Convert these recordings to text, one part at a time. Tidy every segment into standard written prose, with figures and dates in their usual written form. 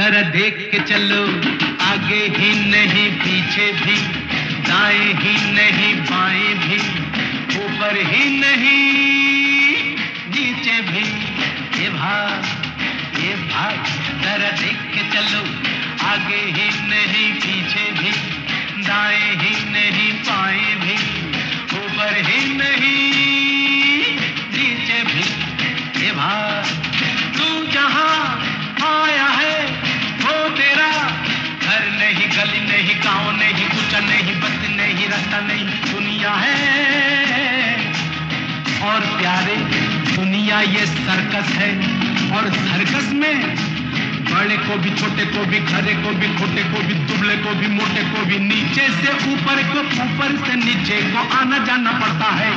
जरा देख के चलो, आगे ही नहीं पीछे भी, दाएं ही नहीं बाएं भी, ऊपर ही नहीं नीचे भी। ये भाई जरा देख के चलो, आगे ही नहीं पीछे भी, दाएं ही नहीं बाएं भी, ऊपर ही नहीं नीचे भी। ये भाई तू जहां आया है वो तेरा घर नहीं, गली नहीं, गांव नहीं, कुछ नहीं, बस्ती नहीं, रास्ता नहीं, दुनिया है। और प्यारे दुनिया ये सर्कस है, और सर्कस में बड़े को भी, छोटे को भी, खरे को भी, खोटे को भी, दुबले को भी, मोटे को भी, नीचे से ऊपर को, ऊपर से नीचे को आना जाना पड़ता है।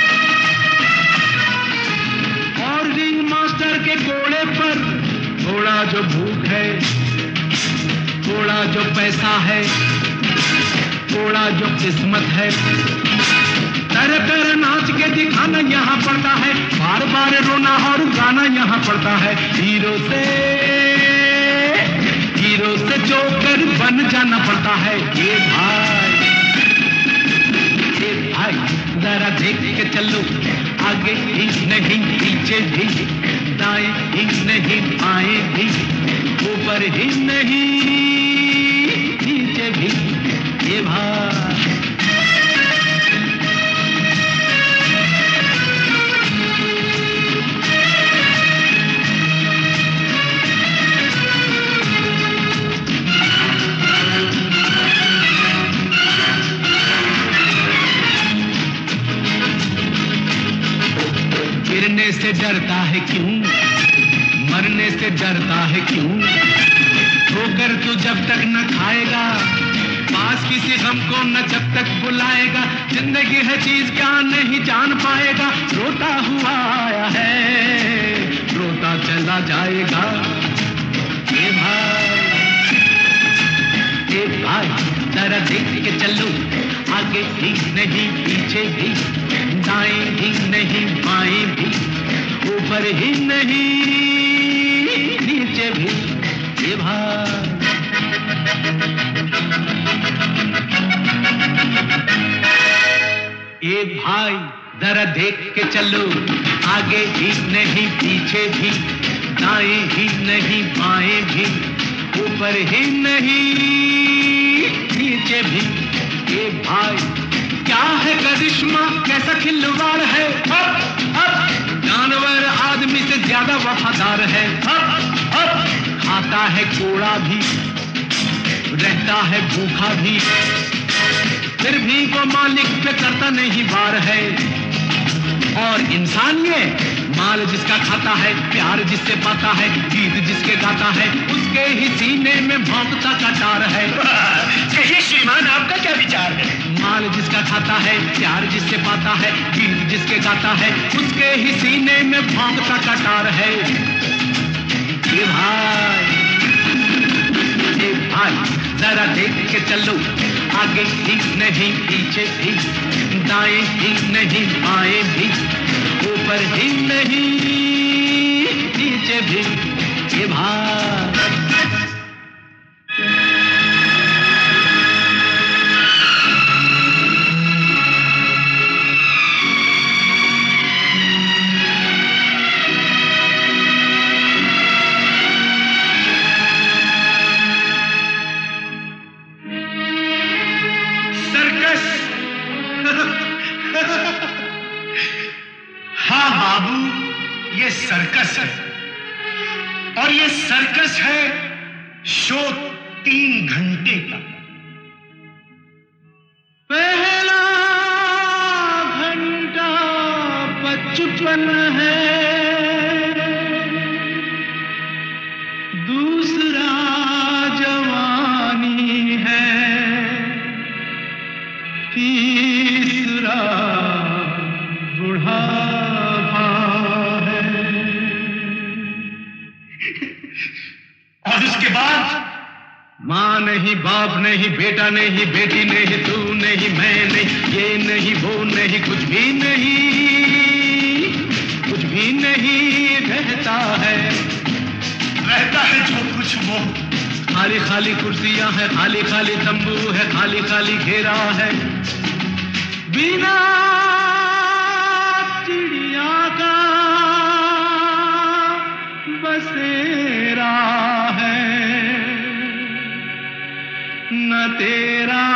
और रिंग मास्टर के घोड़े पर थोड़ा जो भूख है, थोड़ा जो पैसा है, थोड़ा जो किस्मत है, कर नाच के दिखाना यहाँ पड़ता है, बार बार रोना और गाना यहाँ पड़ता है। हीरो से जोकर बन जाना पड़ता है। ये भाई जरा देख के चलो, आगे ही नहीं पीछे भी, दाएं ही नहीं बाएं भी, ऊपर ही नहीं नीचे भी। ये भाई गिरने से डरता है क्यों, मरने से डरता है क्यों, ठोकर तू जब तक न खाएगा, पास किसी गम को न जब तक बुलाएगा, जिंदगी है चीज क्या नहीं जान पाएगा, रोता हुआ आया है रोता चला जाएगा। ए भाई जरा देख के चलो, आगे ही नहीं पीछे भी, दाएं ही नहीं बाएं भी, ऊपर ही नहीं नीचे भी। ये भाई जरा देख के चलो, आगे ही नहीं पीछे भी, दाएं ही नहीं बाएं भी, ऊपर ही नहीं नीचे भी। ये भाई क्या है करिश्मा, कैसा खिलवाड़ है, जानवर आदमी से ज्यादा वफादार है, खाता है कोड़ा भी, रहता है भूखा भी, फिर भी वो मालिक पे करता नहीं वार है। और इंसान ये माल जिसका खाता है, प्यार जिससे पाता है, गीत जिसके गाता है, उसके ही सीने में भौंकता कटार है। कहिए श्रीमान, आपका क्या विचार है? माल जिसका खाता है, प्यार जिससे पाता है, गीत जिसके गाता है, उसके ही सीने में भौंकता कटार है। ये भाई जरा देख के चलो, आगे ही नहीं पीछे भी, दाएं ही नहीं बाएं भी, ऊपर ही नहीं नीचे भी। ये भाई हाँ बाबू, ये सर्कस है, और ये सर्कस है शो 3 घंटे का। पहला घंटा 55 है, दूसरा जवानी है, तीसरा बुढ़ापा है, और उसके बाद माँ नहीं, बाप नहीं, बेटा नहीं, बेटी नहीं, तू नहीं, मैं नहीं, ये नहीं, वो नहीं, कुछ भी नहीं रहता है। रहता है जो कुछ वो। खाली खाली कुर्सियां है, खाली खाली तंबू है, खाली खाली घेरा है, बिना चिड़िया का बसेरा है। न तेरा